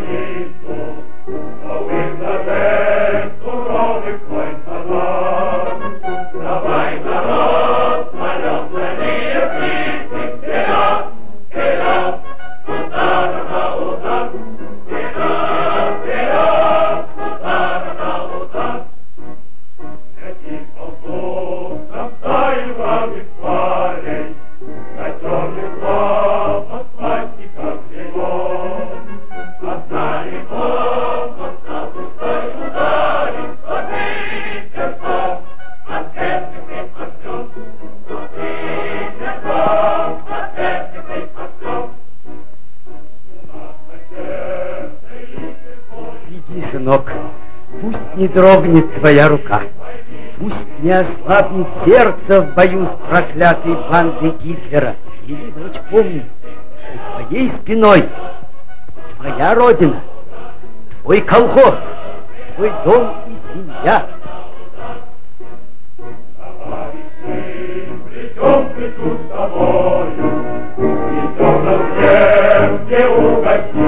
Сынок, пусть не дрогнет твоя рука, пусть не ослабнет сердце в бою с проклятой бандой Гитлера. Или, дочь, помни, за твоей спиной твоя родина, твой колхоз, твой дом и семья. Придем с тобою, и все на где угодим.